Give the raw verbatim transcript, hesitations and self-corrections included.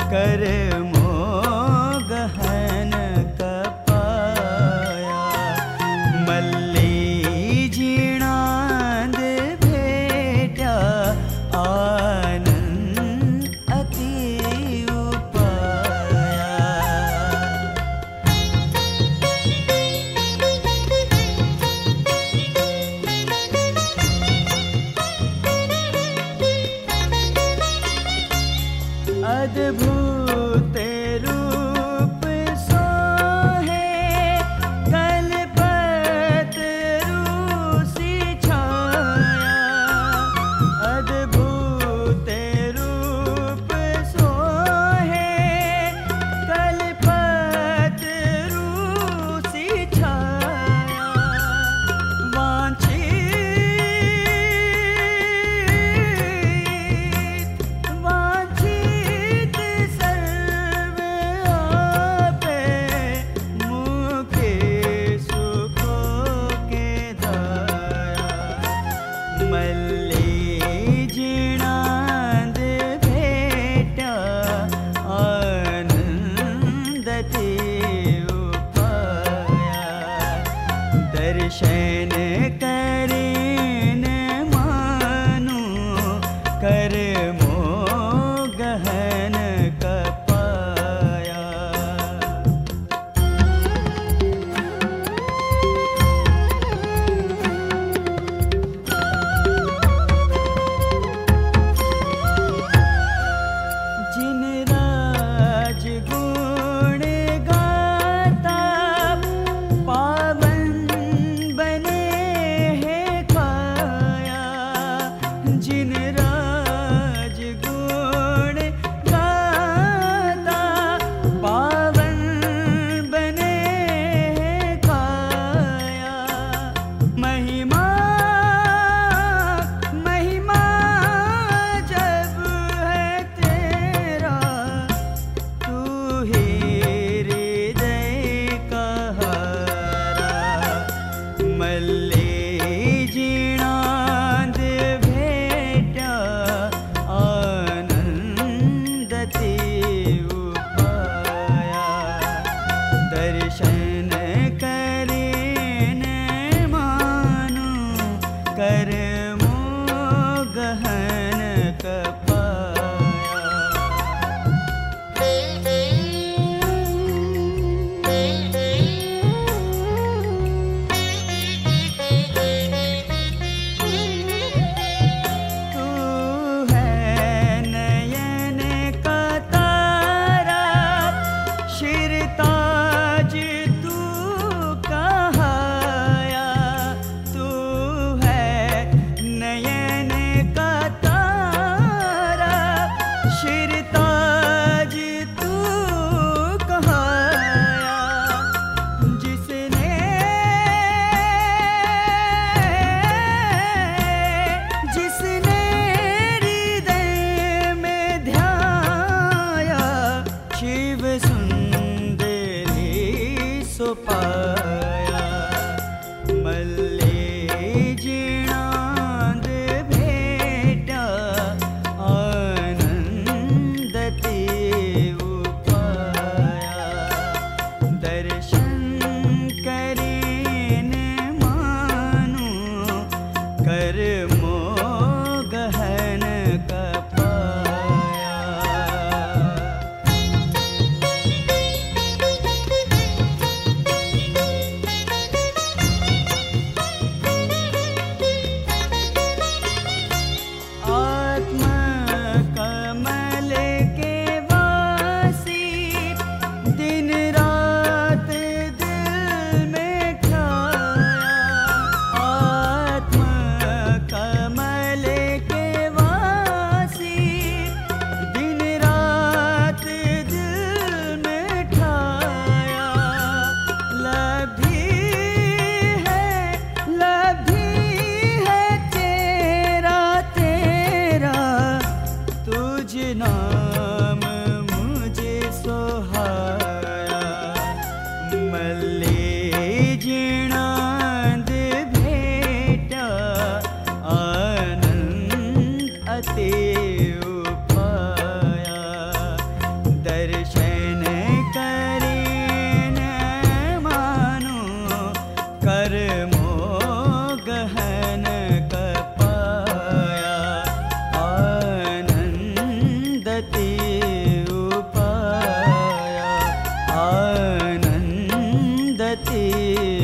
कर मोगहन कपाया। मल्ली जीणांद भेट्या आनंद अति उपाया। अद्भुत रूप सोहे कल्पतरु सी छाया। अद्भुत रूप सोहे कल्पतरु सी छाया। वांछित सर्व आपे मुखे सुखों के दाया। मल्ली जीणांद भेट्या आनंद अति उपाया। दर्शन करीन मानु कर मोगहन कपाया। जिन राजगुण गाता पावन बने हैं काया। जिन राजगुण गाता पावन बने हैं काया। महिमा महिमा जब है तेरा तू ही हृदय का हारा। मल्ली जीणांद भेट्या आनंद अति उपाया। दर्शन करीन मानु कर मोगहन कपाया। तू है नयन का तारा शिरताज तू कहाया। तू है नयन का तारा शिरताज तू कहाया। जिसने जिसने हृदय में ध्याया शिव सुंदरी सो पाया। मल्ली जीणांद भेट्या आनंद अति उपाया। दर्शन करीन मानु कर मोगहन कपाया। रे